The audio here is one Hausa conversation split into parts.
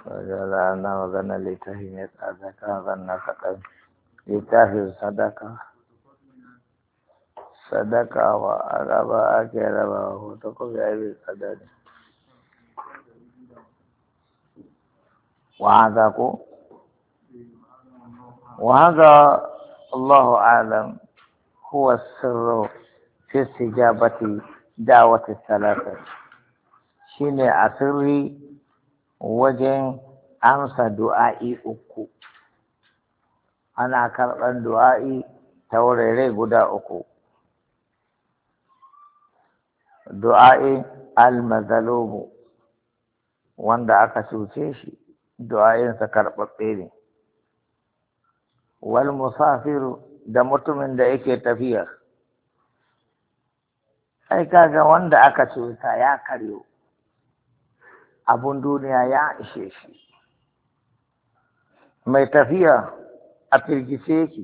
da na magana littafin ya tsada kan zanna kaɗan littafin sadaka wa araba ake raba hoto ko ya yi tsada ne وهذا الله أعلم هو السر في استجابة دعوة الثلاثة شيني أسري وجن أمس دعائي أكو أنا كربان دعائي توريري قدا أكو دعائي المظلوم wanda aka cuce shi du'a'insa karɓaɓɓe ne wal musafiru da mutumin da yake tafiya ai kaga wanda aka cuta ya karyo abun duniya ya ishe shi mai tafiya a firgice yake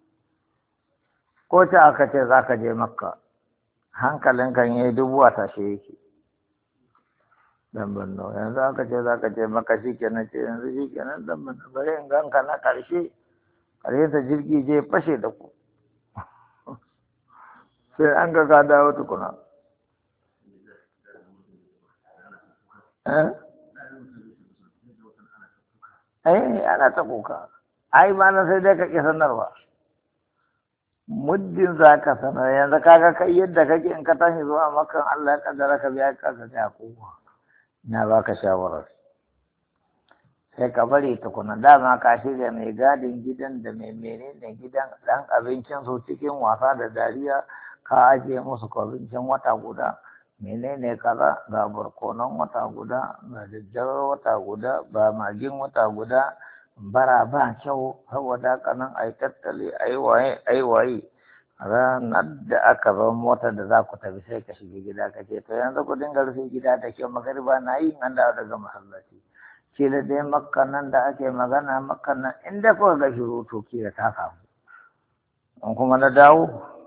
ko ta aka ce za ka je makka hankalinka yi dubu a tashe yake dan banno yanzu aka ce za ka je maka shi kenan ce yanzu shi kenan dan banno bari in ganka na ƙarshe ta jirgi je fashe da ku sai an ga ka dawo tukuna ana ta kuka ai ma na sai dai ka ƙi sanarwa muddin za ka sanar yanzu kaga kai yadda kake in ka tashi zuwa makan Allah ya kaddara ka biya ka ga kowa na baka shawarar sai ka bari tukuna dama ka shirya mai gadin gidan da mai menene gidan dan abincin su cikin wasa da dariya ka ajiye musu abincin wata guda menene kaza ga barkonon wata guda ga jajjarar wata guda ba magin wata guda bara ba kyau saboda kanan ai tattali ai waye ranar da aka zo mota da za ku tafi sai ka shiga gida ka ce to yanzu ku dinga rufe gida da kyau magariba na yi an dawo daga masallaci kila dai makka nan da ake magana makka nan inda kuka ga shiru to kila ta samu in kuma na dawo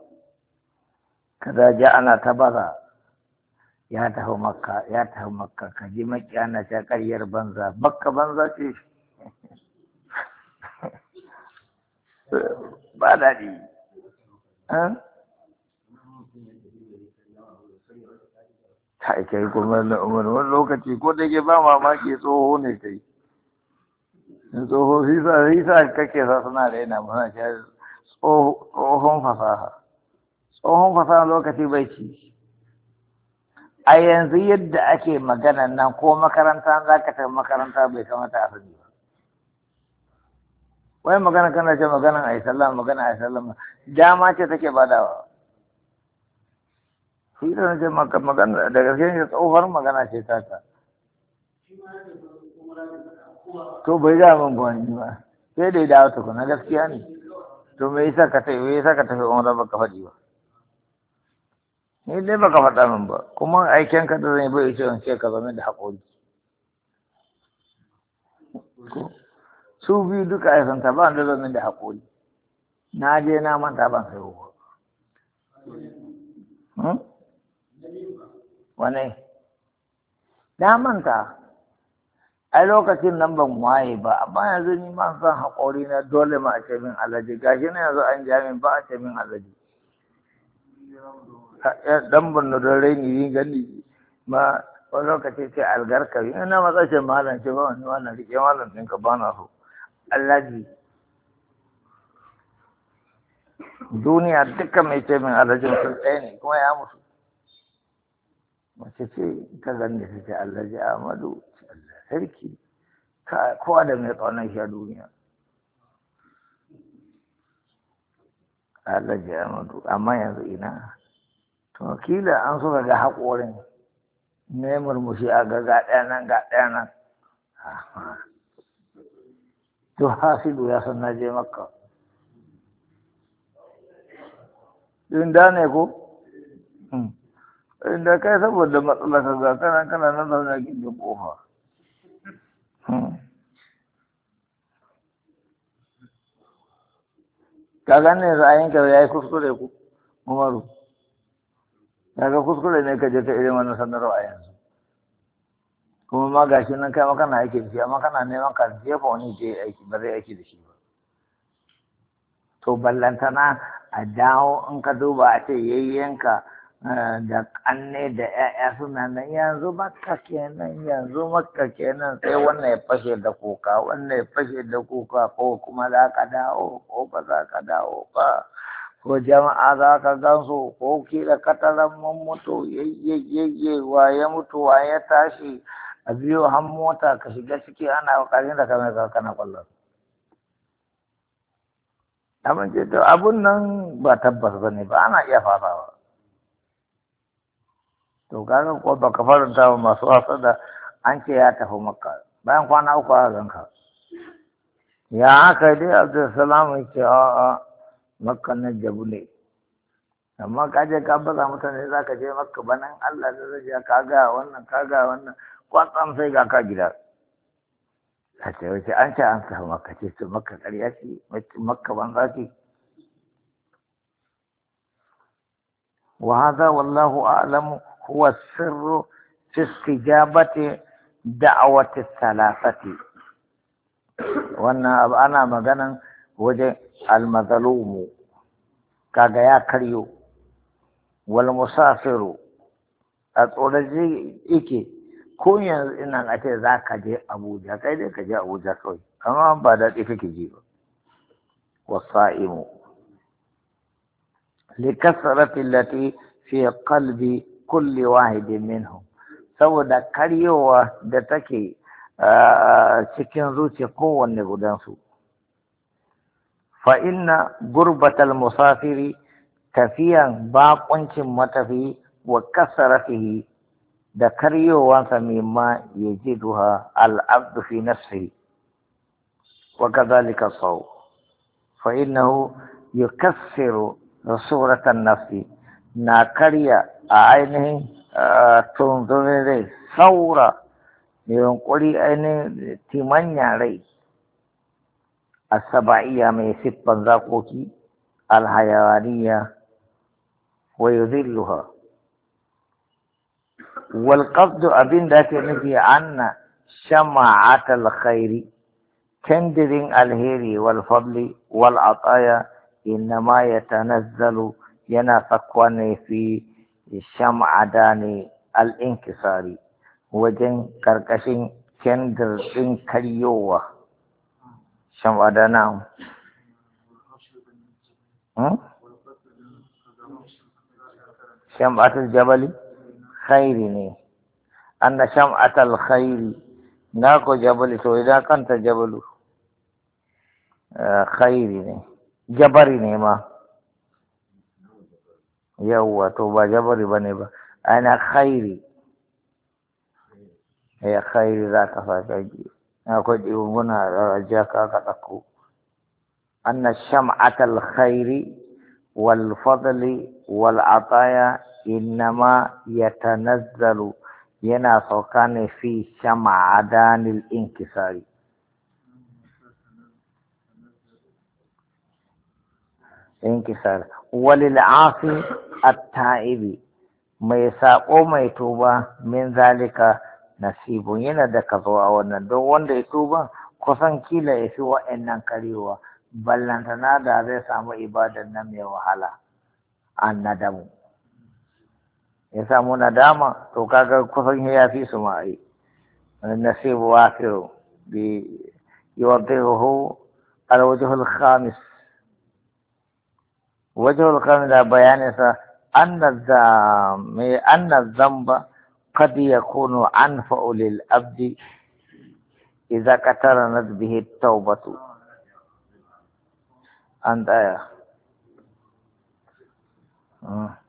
kada ja ana ta baza ya tafi makka ka ji maki ana ta karyar banza makka banza ce ba daɗi kai kuma wani lokaci ko da ke ba mamaki tsoho ne kai tsoho hisa kake sa suna da yana muna ce tsohon fasaha lokaci bai ci a yanzu yadda ake magana nan ko makaranta za ka tafi makaranta bai kamata a sani ba wai magana kana ce magana a yi sallama dama ce take badawa shi da ce magana da gaske ne tsohuwar magana ce ta to bai ga min gwani ba sai dai dawo tukuna gaskiya ne to me yasa ka tafi umra baka faɗi ba ni dai baka faɗa min ba kuma aiken ka da zai bai ce ka zama da haƙori su biyu duka aifanta ba da zama da haƙori na je na manta ban sayo ba wane na manta ai lokacin nan ban waye ba amma yanzu ni ma san haƙori na dole ma a ce min alaji gashi na yanzu an ja min ba a ce min alaji dan banno don raini yin gani ma wani lokaci ce algarkari ina matsashin malam ce ba wani wannan rike malam ɗinka ba na so alaji duniya duka mai ce min alajin sun ɗaya ne kuma ya mutu mace ce ta zanne ta ce allaji amadu Allah sarki kowa da mai ƙaunar shi a duniya allaji amadu amma yanzu ina to kila an so ga haƙorin ne murmushi a ga ɗaya nan to hasidu ya san na je makka inda ne ko inda kai saboda matsala ka ga kana nan zaune gindin kofa ka gane ra'ayinka ya yi kuskure ku Umaru ya ga kuskure ne ka je ka irin wannan sanarwa a yanzu kuma ma gashi nan kai maka na aiki da shi amma kana neman ka jefa wani je aiki ba zai aiki da shi ba to ballantana a dawo in ka duba a ce yayyanka da kanne da ƴaƴa suna nan yanzu makka kenan sai wannan ya fashe da kuka wannan ya fashe da kuka ko kuma za ka dawo ko ba za ka dawo ba ko jama'a za ka gansu ko kila kataran mun mutu yayye wa ya mutu wa ya tashi a biyo han mota ka shiga ciki ana ƙoƙarin da kamar kana kwallon abin ce to abun nan ba tabbas ba ne ba ana iya fatawa to kaga ko baka faranta wa masu wasa da an ce ya tafi makka bayan kwana uku a ganka ya haka dai Abdulsalam ya ce a'a makka na jabu ne amma ka je ka baza mutane za ka je makka banan Allah da zai ka ga wannan kwatsam sai ga ka gida a ce wace an ce an tafi makka ce to makka ƙarya ce makka ban za ce وهذا والله أعلم هو السر في استجابة دعوة الثلاثة وانا أنا مغانا وجه المظلوم كاغيا كريو والمسافر أتولجي إيكي كون إنك أتي ذاك جي أبوجا كايدي كجي أبوجا كوي أما بعد إفكي جيب والصائم لكثرة التي في قلب كل واحد منهم saboda karyowa da take cikin zuciya kowanne gudansu fa inna gurbatal musafiri tafiyan baƙuncin matafi wa kasaratihi da karyowansa mimma yajiduha al-abdu fi nafsihi wa kadhalika saw fa innahu yukassiru suratan nafsi na karya a ainihin tunzurin rai saura da yunkuri ainihin timanya rai a saba'iyya mai siffan zakoki alhayawaniya wa yuzilluha wal qasdu abin da ake nufi anna shama'atal khairi kendirin alheri wal fadli wal ataya إنما يتنزل ينافقون في شمعدان الانكسار وجن كركشين كندر إن كريوة شمعدان شمعة الجبل خيرني أن شمعة الخير ناكو جبل تو إذا كنت جبل خيرني jabari ne ma yawwa to ba jabari bane ba ana khairi ya khairi za ka fata ji akwai muna raja ka ɗauko anna sham'atal khairi wal fadli wal ataya innama yatanazzalu yana sauka ne fi sham'adanil inkisari انكسار وللعاصي التائب mai saƙo mai tuba min zalika nasibun yana da kaso a wannan don wanda ya tuba kusan kila ya fi wa'annan karewa ballantana da zai samu ibadan nan mai wahala an nadamu ya samu nadama to kaga kusan ya fi su ma'ai nasibu wafiru bi yuwaddihu alwajhul khamis وجه الخامس بيان أن الذنب قد يكون أنفع للعبد إذا اقترنت به التوبة أنت